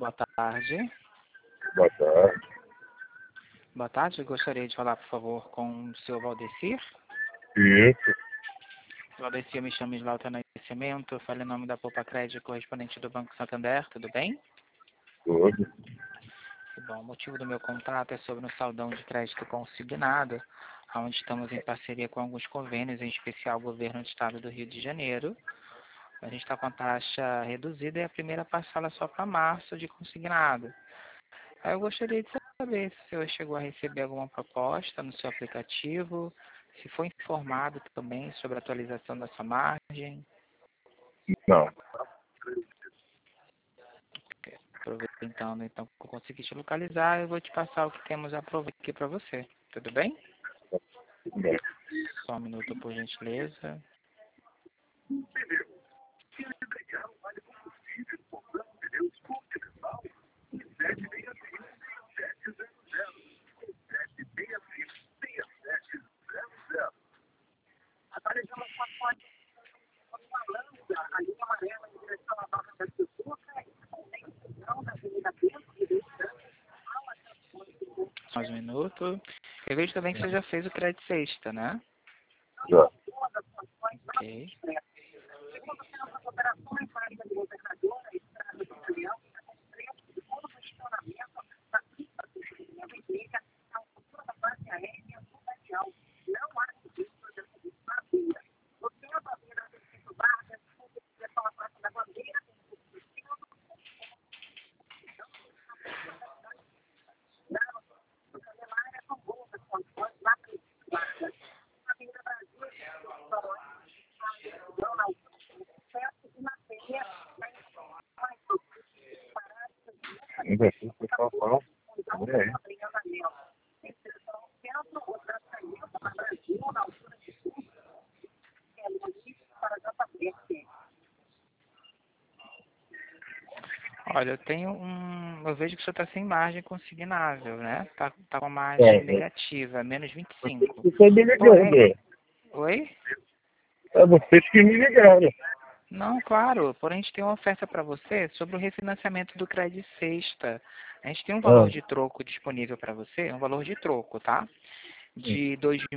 Boa tarde. Boa tarde. Boa tarde, gostaria de falar, por favor, com o senhor Valdecir. Isso. Valdecir, eu me chamo Islauta Nascimento, falo em nome da Poupa Crédito, correspondente do Banco Santander, tudo bem? Tudo. Bom, o motivo do meu contato é sobre um saldão de crédito consignado, onde estamos em parceria com alguns convênios, em especial o governo do estado do Rio de Janeiro. A gente está com a taxa reduzida e a primeira parcela só para março de consignado. Aí eu gostaria de saber se o senhor chegou a receber alguma proposta no seu aplicativo, se foi informado também sobre a atualização da sua margem. Não. Aproveitando então que eu consegui te localizar, eu vou te passar o que temos aqui para você. Tudo bem? Tudo bem. Só um minuto, por gentileza. Só um minuto. Eu vejo também que você já fez o crédito sexta, né? Já. Ok. Ainda assim, o pessoal fala. Tudo bem. Olha, eu vejo que o senhor está sem margem consignável, né? Tá com uma margem negativa, menos 25. Você me ligando. Oi? É vocês que me ligaram. Não, claro. Porém, a gente tem uma oferta para você sobre o refinanciamento do crédito sexta. A gente tem um valor de troco disponível para você, um valor de troco, tá? De R$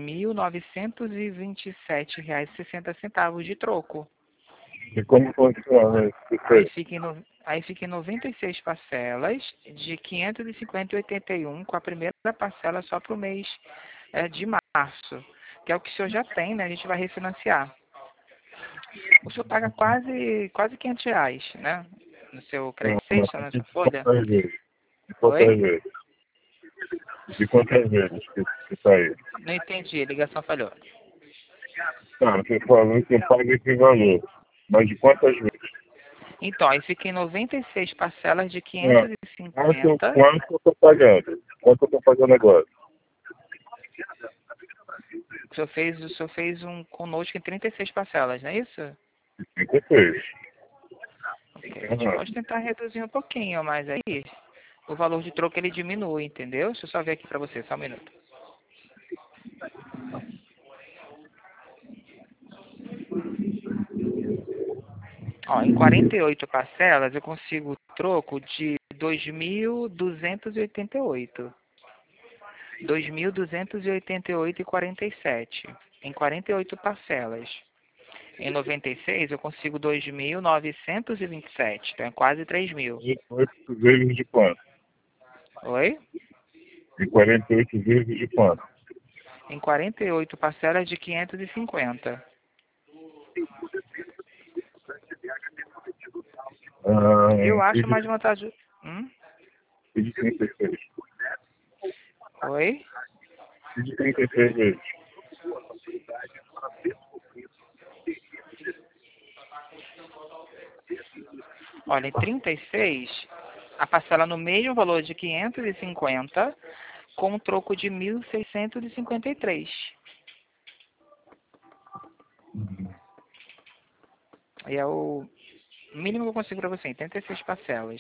2.927,60 de troco. E como funciona isso? Aí fica em 96 parcelas de 550,81 com a primeira parcela só para o mês de março, que é o que o senhor já tem, né? A gente vai refinanciar. O senhor paga quase R$ 500, né? No seu crédito sexta, na sua folha. De quantas Oi? vezes? De quantas vezes que tá aí? Não entendi, a ligação falhou. Tá, você falou que eu pago esse valor. Mas de quantas vezes? Então, aí fica em 96 parcelas de Quanto 550. eu tô pagando? Quanto eu tô pagando agora? O senhor fez um conosco em 36 parcelas, não é isso? 56. Ok, a gente pode tentar reduzir um pouquinho, mas aí o valor de troco ele diminui, entendeu? Deixa eu só ver aqui para você, só um minuto. Ó, em 48 parcelas eu consigo troco de 2.288. 2.288,47 em 48 parcelas. Em 96 eu consigo 2.927, então é quase 3.000. 8 vezes de quanto? Oi? E 48 vezes de quanto? Em 48 parcelas de 550. Eu E acho de, mais vantajoso. e de 36. Oi? E de 36 vezes. Olha, em 36, a parcela no mesmo valor de 550, com um troco de 1.653. E é o mínimo que eu consigo para você, em 36 parcelas.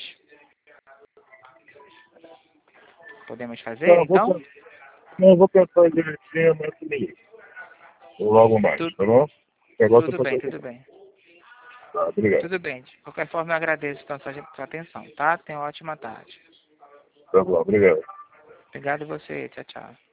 Podemos fazer, então? Eu vou pensar direitinho, mas comigo. Ou logo mais, Tu- tá bom? Agora eu tô Tudo bem, fazendo. tudo bem. Tá, obrigado. Tudo bem. De qualquer forma, eu agradeço então sua atenção, tá? Tenha uma ótima tarde. Tá bom, obrigado. Obrigado a você. Tchau, tchau.